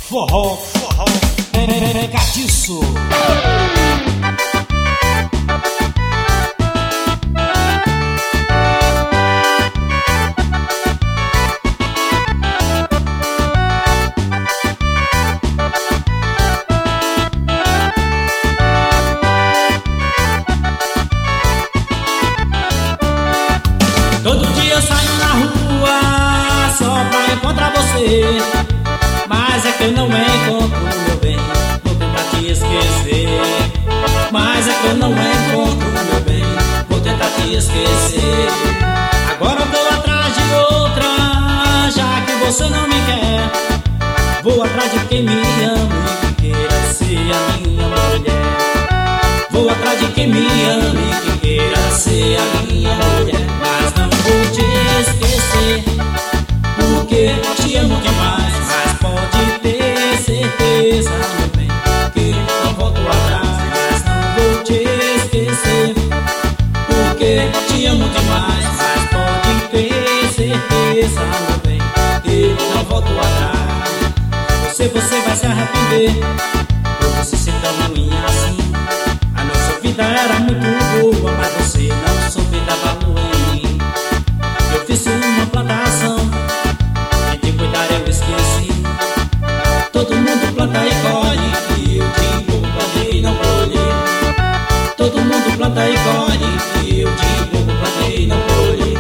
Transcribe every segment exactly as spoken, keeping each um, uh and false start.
Forró, forró, pegadiço. Todo dia eu saio na rua só pra encontrar você, mas é que eu não encontro, meu bem, vou tentar te esquecer. Mas é que eu não encontro, meu bem, vou tentar te esquecer. Agora eu vou atrás de outra, já que você não me quer. Vou atrás de quem me ama e que queira ser a minha mulher. Vou atrás de quem me ama e que queira ser a minha mulher. Mas não vou te esquecer, porque te amo demais. Mas pode ter certeza, meu bem, que não volto atrás. Mas não vou te esquecer, porque te amo demais. Mas pode ter certeza, meu bem, que não volto atrás. Você, você vai se arrepender por você ser tão ruim assim. A nossa vida era muito boa, mas você não soube dar valor em mim. Eu fiz uma plantação e de cuidar eu esqueci. Todo mundo planta e colhe, e eu de pouco plantei e não colhi. Todo mundo planta e colhe, e eu de pouco plantei e não colhi.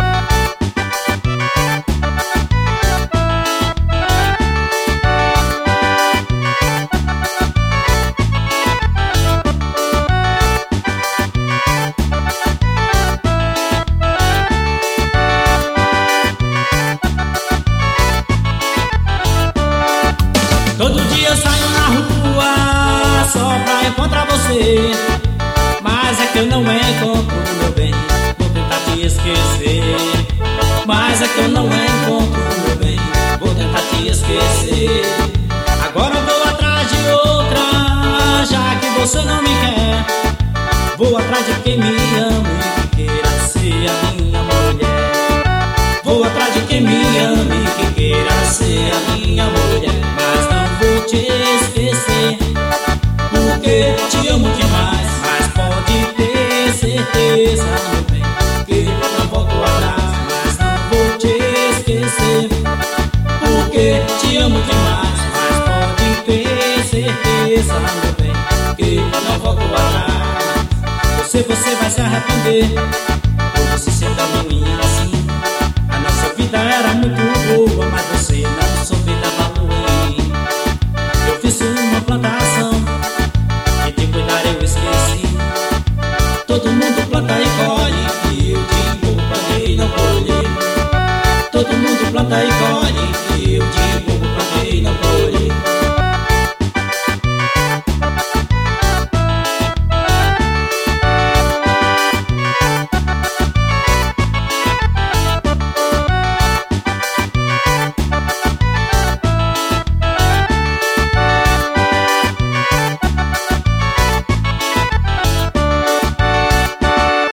Todo dia eu saio na rua só pra encontrar você, mas é que eu não encontro, meu bem, vou tentar te esquecer. Mas é que eu não encontro, meu bem, vou tentar te esquecer. Agora eu vou atrás de outra, já que você não me quer. Vou atrás de quem me ama e que queira ser a minha mulher. Vou atrás de quem me ama e que queira ser a minha mulher. Mas não vou te esquecer, porque te amo demais. Mas pode ter certeza, meu bem, que não volto atrás. Mas não vou te esquecer, porque te amo demais. Mas pode ter certeza, meu bem, que não volto atrás. Você, você vai se arrepender por você ser tão ruim assim. A nossa vida era muito boa, mas você não soube dar valor em mim. Eu fiz uma plantação e de cuidar eu esqueci. Todo mundo planta e colhe, e eu de pouco plantei e não colhi. Todo mundo planta e colhe.